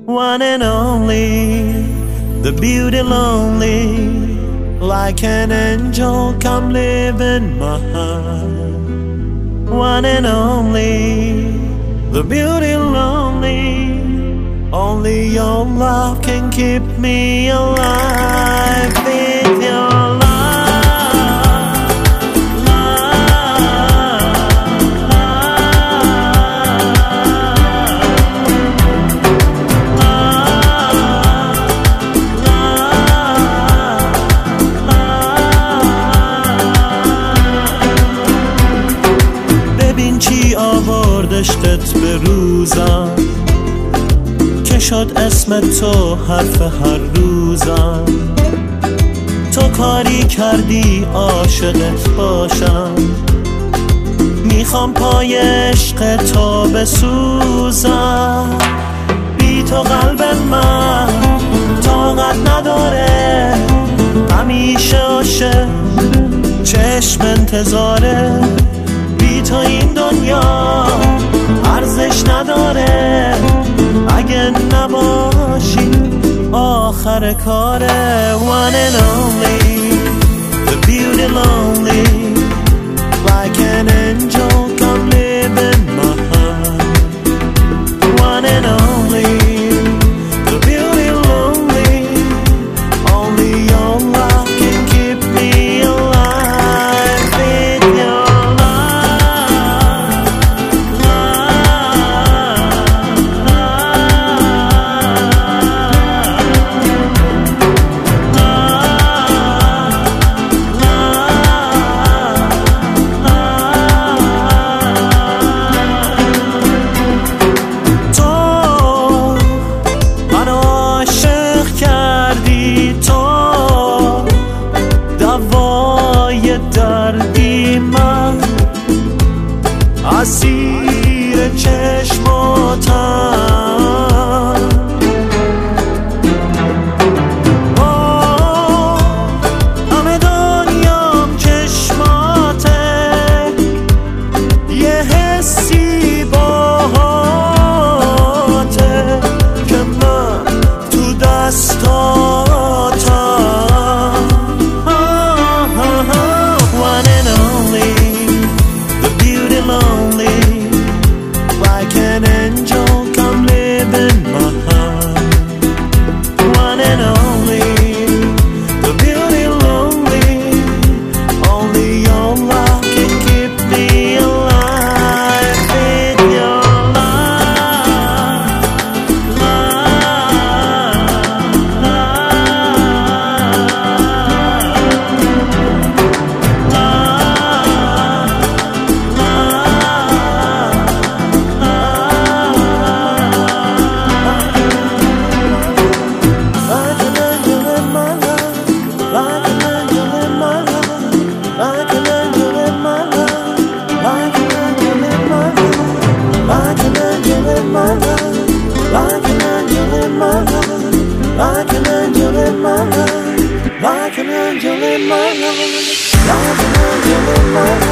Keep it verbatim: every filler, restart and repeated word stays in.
one and only, the beauty lonely, like an angel, come live in my heart. One and only, the beauty lonely, only your love can keep me alive with your love. چی آوردشتت به روزم که شد اسم تو حرف هر روزم. تو کاری کردی عاشقت باشم، میخوام پای عشق تو بسوزم. بی تو قلب من طاقت نداره، همیشه عاشق چشم انتظاره. بی تو این دنیا ارزش نداره، اگه نباشی آخر کاره. One and only, the beauty lonely, like an angel, come live in my heart. One and only, the beauty lonely, only your love can keep me alive with your دردی من، اسیر چشماتم. همه دنیام چشماته، یه حسی باهاته که من تو دستاتم. Like an angel, come live in my heart. One and only, the beauty lonely, only your love can keep me alive with your love, love, like an angel in my life, like an angel in my life, like an angel in my life, like an angel in my life, like an angel in my life.